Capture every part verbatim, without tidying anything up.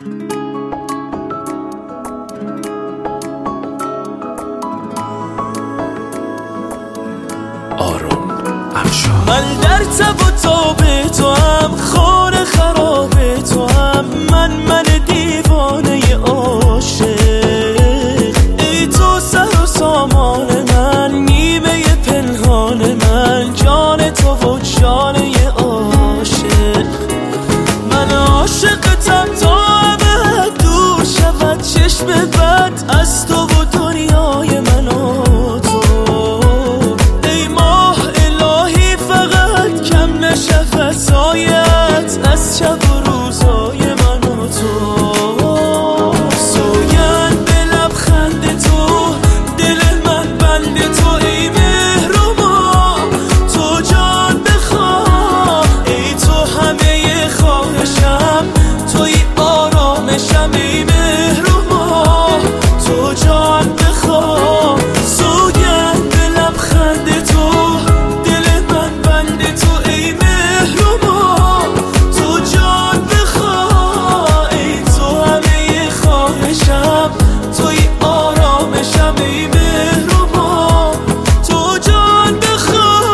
من در تب و تاب تو هم، خانه خراب تو هم، من من دیوانه عاشق. ای تو سر و سامان من، نیمه پنهان من، جان تو و جانه عاشق. من عاشقتم تا ابد دور شود چشم بد از تو و دنیای من و تو. ای ماه الهی فقط کم نشه فضایت از شب و روزای من و تو. سوگند به لبخند تو، دل من بند تو. ای مهربا تو جان بخواه، ای تو همه خواهشم، توی آرامشم. ای مهربا تو جان بخواه، سوگند به لبخند تو، دل من بند تو. ای مهربا تو جان بخواه، ای تو همه خواهشم، توی آرامشم. ای مهربا تو جان بخواه.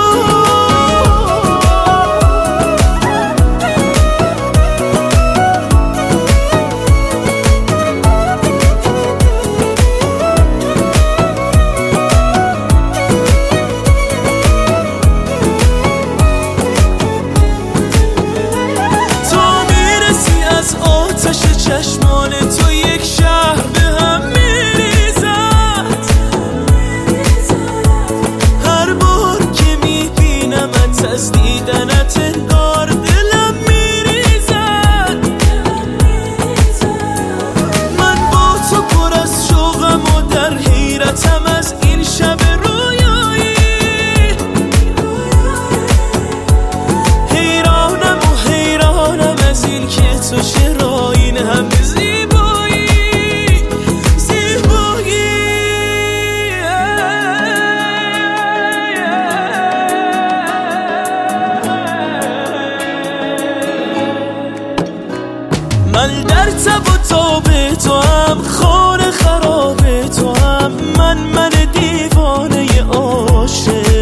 تا میرسی از آتش چشمان تو، یک شهر به هم میریزد. هر بار که میبینمت از دیدنت انگار دلم میریزد. من با تو پر از شوقم و در حیرتم از این شب رویایی. حیرانم و حیرانم از این که تو چرا این همه زیبایی زیبایی. من در تب و تاب تو هم، خانه خراب تو هم، من من دیوانه عاشق.